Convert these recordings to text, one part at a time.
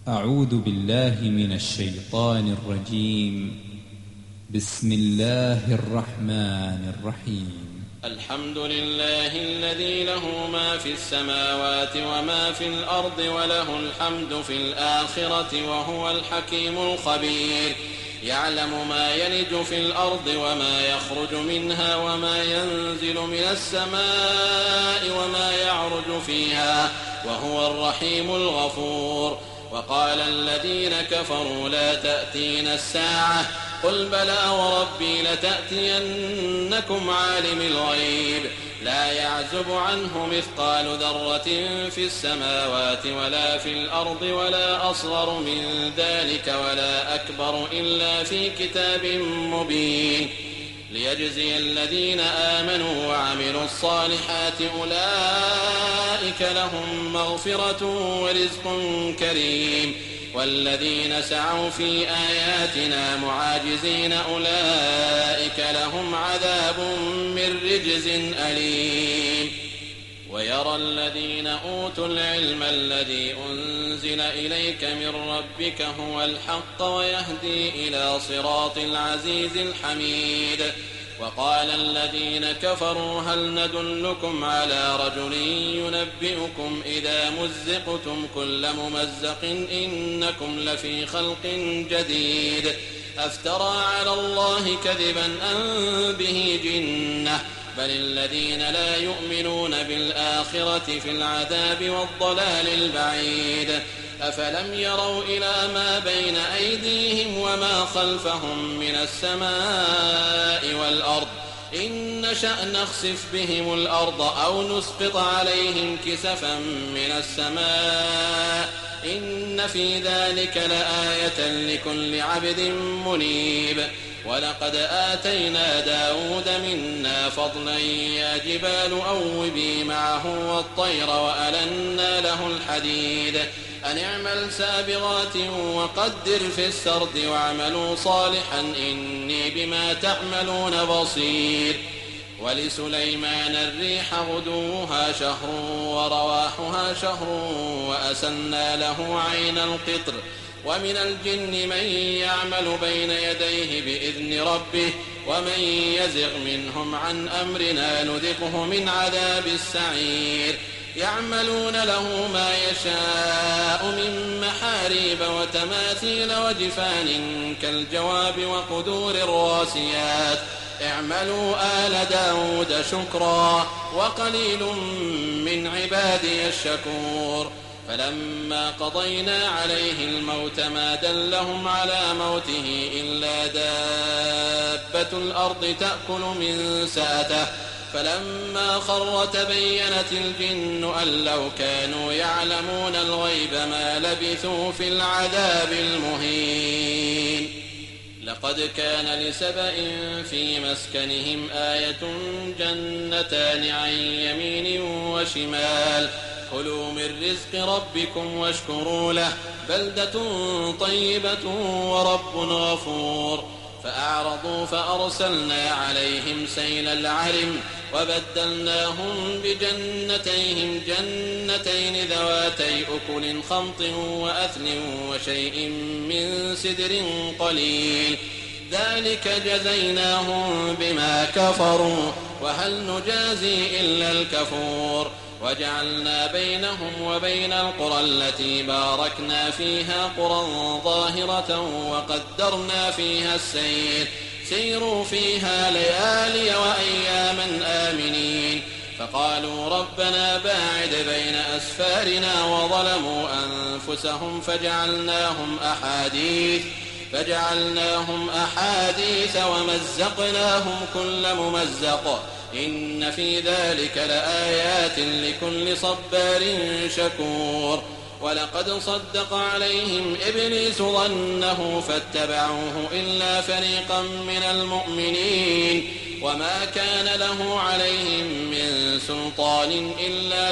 أعوذ بالله من الشيطان الرجيم. بسم الله الرحمن الرحيم. الحمد لله الذي له ما في السماوات وما في الأرض وله الحمد في الآخرة وهو الحكيم الخبير. يعلم ما يلج في الأرض وما يخرج منها وما ينزل من السماء وما يعرج فيها وهو الرحيم الغفور. وقال الذين كفروا لا تأتينا الساعة قل بلى وربي لتأتينكم عالم الغيب لا يعزب عنه مثقال ذرة في السماوات ولا في الأرض ولا أصغر من ذلك ولا أكبر إلا في كتاب مبين ليجزي الذين آمنوا وعملوا الصالحات أولئك لهم مغفرة ورزق كريم. والذين سعوا في آياتنا معاجزين أولئك لهم عذاب من رجز أليم. ويرى الذين أوتوا العلم الذي أنزل إليك من ربك هو الحق ويهدي إلى صراط العزيز الحميد. وقال الذين كفروا هل ندلكم على رجل ينبئكم إذا مزقتم كل ممزق إنكم لفي خلق جديد أفترى على الله كذبا أم به جنة بل الذين لا يؤمنون بالآخرة في العذاب والضلال البعيد. أفلم يروا إلى ما بين أيديهم وما خلفهم من السماء والأرض إن نشأ نخسف بهم الأرض أو نسقط عليهم كسفا من السماء إن في ذلك لآية لكل عبد منيب. ولقد آتينا داود منا فضلا يا جبال أوبي معه والطير وألنا له الحديد أن اعمل سابغات وقدر في السرد واعملوا صالحا إني بما تعملون بصير. ولسليمان الريح غدوها شهر ورواحها شهر وأسلنا له عين القطر. ومن الجن من يعمل بين يديه بإذن ربه ومن يزغ منهم عن أمرنا نذقه من عذاب السعير. يعملون له ما يشاء من محاريب وتماثيل وجفان كالجواب وقدور الراسيات اعملوا آل داود شكرا وقليل من عبادي الشكور. فلما قضينا عليه الموت ما دلهم على موته إلا دابة الأرض تأكل من سأته فلما خر تبينت الجن أن لو كانوا يعلمون الغيب ما لبثوا في العذاب المهين. لقد كان لسبأ في مسكنهم آية جنتان عن يمين وشمال كلوا من رزق ربكم واشكروا له بلدة طيبة ورب غفور. فأعرضوا فأرسلنا عليهم سيل العرم وبدلناهم بجنتيهم جنتين ذواتي أكل خمط وأثل وشيء من سدر قليل ذلك جزيناهم بما كفروا وهل نجازي إلا الكفور. وجعلنا بينهم وبين القرى التي باركنا فيها قرى ظاهرة وقدرنا فيها السير سيروا فيها ليالي وأياما آمنين. فقالوا ربنا باعد بين أسفارنا وظلموا أنفسهم فجعلناهم أحاديث ومزقناهم كل ممزق إن في ذلك لآيات لكل صبار شكور. ولقد صدق عليهم إبليس ظنه فاتبعوه إلا فريقا من المؤمنين وما كان له عليهم من سلطان إلا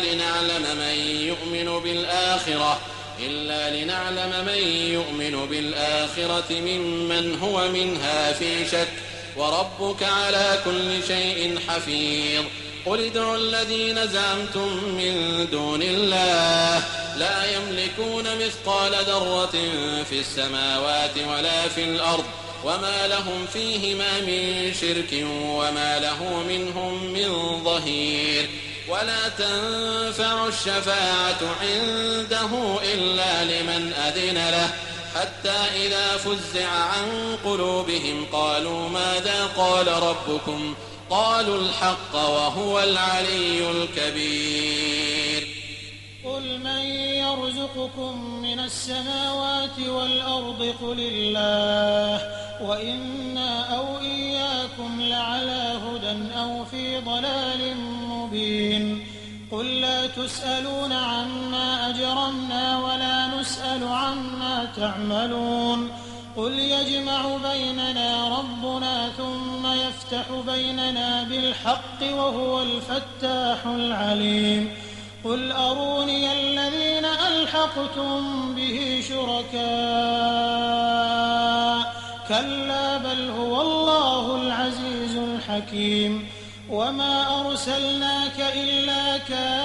لنعلم من يؤمن بالآخرة ممن هو منها في شك وربك على كل شيء حفيظ. قل ادعوا الذين زعمتم من دون الله لا يملكون مثقال ذرة في السماوات ولا في الأرض وما لهم فيهما من شرك وما له منهم من ظهير ولا تنفع الشفاعة عنده إلا لمن أذن له حتى إذا فزع عن قلوبهم قالوا ماذا قال ربكم قالوا الحق وهو العلي الكبير قل من يرزقكم من السماوات والأرض قل الله وإنا أو إياكم لعلى هدى أو في ضلال مبين قل لا تسألون عما أجرمنا ولا نسأل عما تعملون قل يجمع بيننا ربنا ثم يفتح بيننا بالحق وهو الفتاح العليم قل أروني الذين ألحقتم به شركاء كلا بل هو الله العزيز الحكيم وما أرسلناك إلا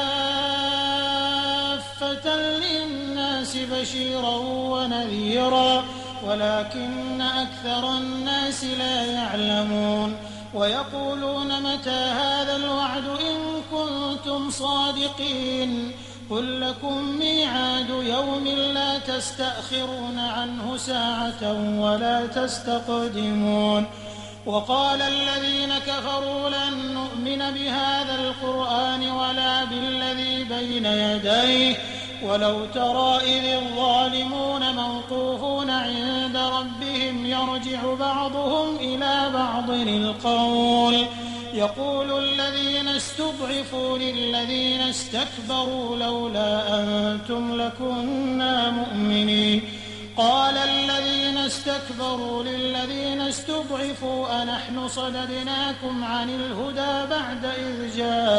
كافة للناس بشيرا ونذيرا ولكن أكثر الناس لا يعلمون ويقولون متى هذا الوعد إن كنتم صادقين قل لكم ميعاد يوم لا تستأخرون عنه ساعة ولا تستقدمون وقال الذين كفروا لن نؤمن بهذا القرآن ولا بالذي بين يديه ولو ترى إذ الظالمون موقوفون عند ربهم يرجع بعضهم إلى بعض القول يقول الذين استضعفوا للذين استكبروا لولا أنتم لكنا مؤمنين قال الذين استكبروا للذين استضعفوا أنحن صددناكم عن الهدى بعد إذ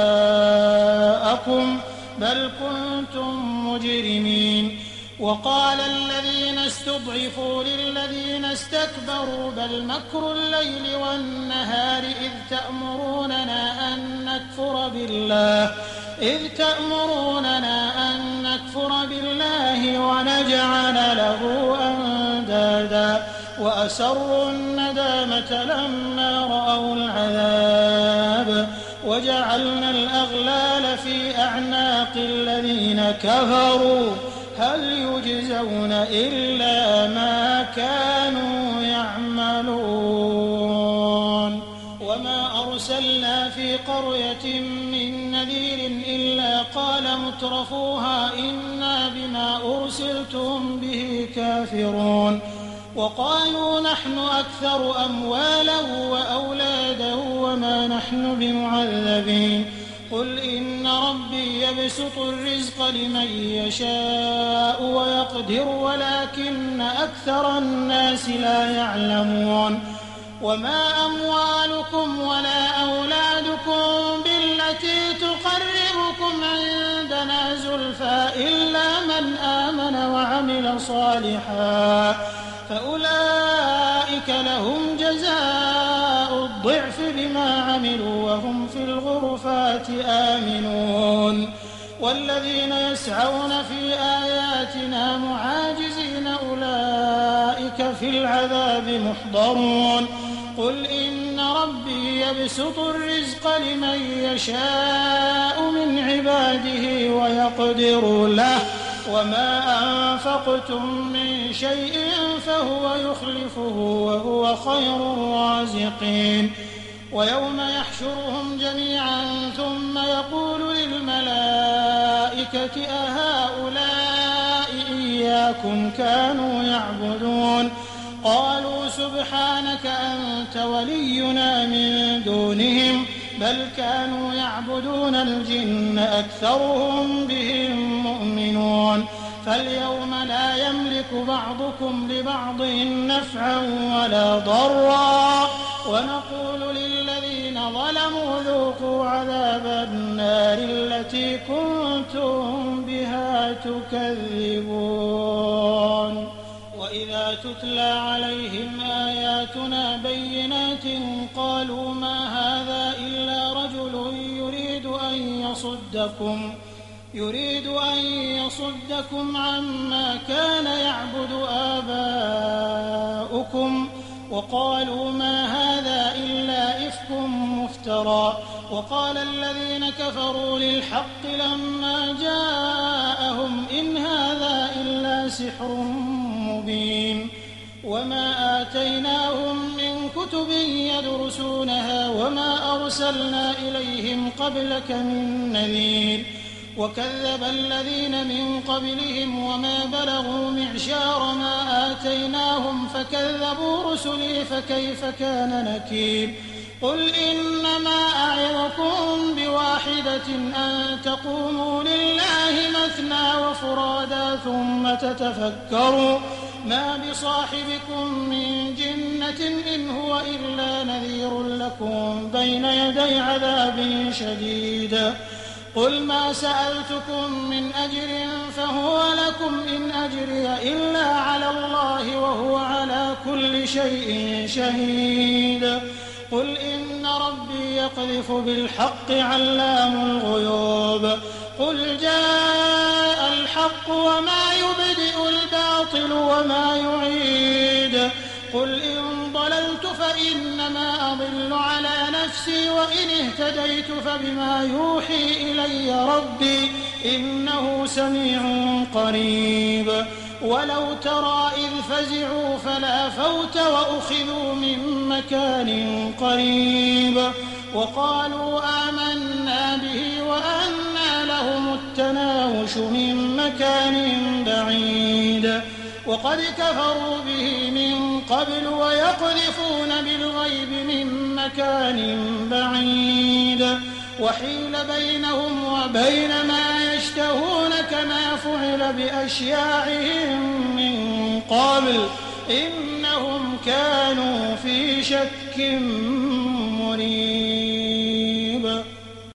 جاءكم بل كنتم مجرمين وقال الذين استضعفوا للذين استكبروا بل مكر الليل والنهار إذ تأمروننا أن نكفر بالله ونجعل له أندادا وأسروا الندامة لما رأوا العذاب وجعلنا الأغلال في أعناق الذين كفروا هل يجزون إلا ما كانوا يعملون وما أرسلنا في قرية من نذير إلا قال مترفوها إنا بما أرسلتم به كافرون وقالوا نحن أكثر أموالا وأولادا وما نحن بمعذبين قل إن ربي يبسط الرزق لمن يشاء ويقدر ولكن أكثر الناس لا يعلمون وما أموالكم ولا أولادكم بالتي تقربكم عندنا زلفى إلا من آمن وعمل صالحا فأولئك لهم جزاء الضعف بما عملوا وهم في الغرفات آمنون والذين يسعون في آياتنا معاجزين أولئك في العذاب محضرون قل إن ربي يبسط الرزق لمن يشاء من عباده ويقدر له وما أنفقتم من شيء فهو يخلفه وهو خير الرازقين ويوم يحشرهم جميعا ثم يقول للملائكة أهؤلاء إياكم كانوا يعبدون قالوا سبحانك أنت ولينا من دونهم بل كانوا يعبدون الجن أكثرهم بهم مؤمنون فاليوم لا يملك بعضكم لبعض نفعا ولا ضرا ونقول للذين ظلموا ذوقوا عذاب النار التي كنتم بها تكذبون وإذا تتلى عليهم آياتنا بينات قالوا ما هذا إلا رجل يريد يصدكم عما كان يعبد آباؤكم وقالوا ما هذا إلا إفك مفترى وقال الذين كفروا للحق لما جاءهم إن هذا إلا سحر مبين وما آتيناهم من كتب يدرسونها وما أرسلنا إليهم قبلك من نذير وكذب الذين من قبلهم وما بلغوا معشار ما آتيناهم فكذبوا رسلي فكيف كان نكير قل إنما أعظكم بواحدة أن تقوموا لله مثنى وفرادا ثم تتفكروا ما بصاحبكم من جنة إن هو إلا نذير لكم بين يدي عذاب شديد قل ما سألتكم من أجر فهو لكم إن أجري إلا على الله وهو على كل شيء شهيد قل إن ربي يقذف بالحق علام الغيوب قل جاء الحق وما يبدئ الباطل وما يعيد قل إن ضللت فإنما أضل على نفسي وإن اهتديت فبما يوحي إلي ربي إنه سميع قريب ولو ترى إذ فزعوا فلا فوت وأخذوا من مكان قريب وقالوا آمنا به وأنى لهم التناوش من مكان بعيد وقد كفروا به من قبل ويقذفون بالغيب من مكان بعيد وحيل بينهم وبين ما يشتهون كما فعل بأشياعهم من قبل إنهم كانوا في شك مريب